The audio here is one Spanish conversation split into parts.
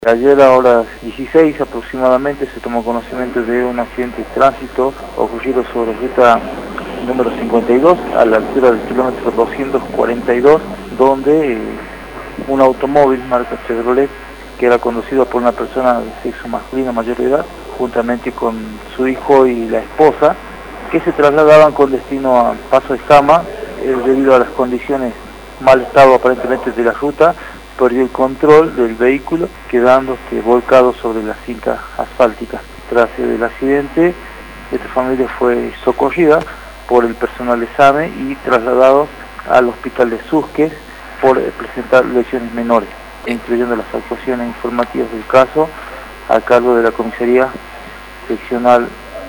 Ayer a horas 16 aproximadamente se tomó conocimiento de un accidente de tránsito ocurrido sobre ruta número 52 a la altura del kilómetro 242, donde un automóvil marca Chevrolet que era conducido por una persona de sexo masculino mayor de edad, juntamente con su hijo y la esposa, que se trasladaban con destino a Paso de Jama, debido a las condiciones mal estado aparentemente de la ruta, perdió el control del vehículo, quedando volcado sobre la cinta asfáltica. Tras el accidente, esta familia fue socorrida por el personal de SAME y trasladados al hospital de Susques por presentar lesiones menores, incluyendo las actuaciones informativas del caso a cargo de la comisaría seccional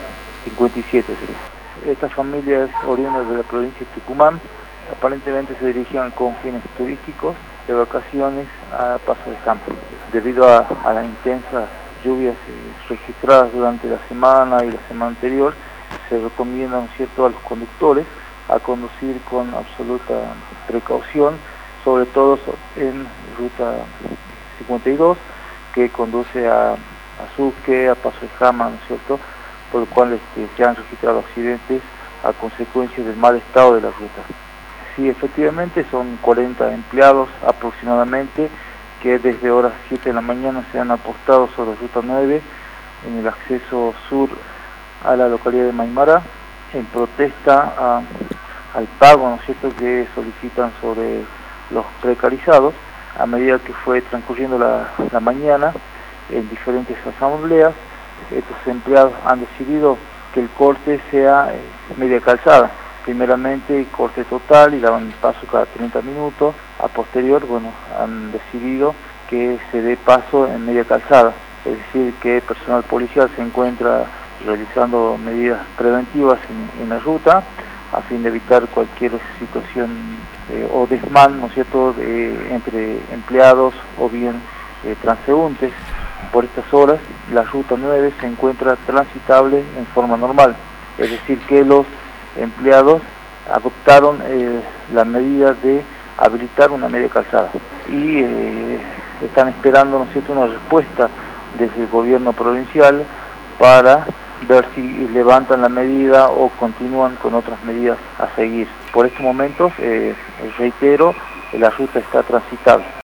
57. Esta familia es oriunda de la provincia de Tucumán. Aparentemente se dirigían con fines turísticos de vacaciones a Paso de Jama. Debido a las intensas lluvias registradas durante la semana y la semana anterior, se recomienda, ¿no es cierto?, a los conductores a conducir con absoluta precaución, sobre todo en ruta 52, que conduce a Susque, a Paso de Jama, ¿no es cierto?, por lo cual se han registrado accidentes a consecuencia del mal estado de la ruta. Sí, efectivamente son 40 empleados aproximadamente que desde horas 7 de la mañana se han apostado sobre Ruta 9 en el acceso sur a la localidad de Maimara en protesta al pago, ¿no es cierto?, que solicitan sobre los precarizados. A medida que fue transcurriendo la mañana en diferentes asambleas, estos empleados han decidido que el corte sea media calzada. Primeramente corte total y daban paso cada 30 minutos, a posterior, han decidido que se dé paso en media calzada, es decir, que el personal policial se encuentra realizando medidas preventivas en la ruta a fin de evitar cualquier situación o desmán, ¿no es cierto?, entre empleados o bien transeúntes. Por estas horas la ruta 9 se encuentra transitable en forma normal, es decir, que los empleados adoptaron la medida de habilitar una media calzada y están esperando, ¿no es cierto?, una respuesta desde el gobierno provincial para ver si levantan la medida o continúan con otras medidas a seguir. Por estos momentos, reitero, la ruta está transitable.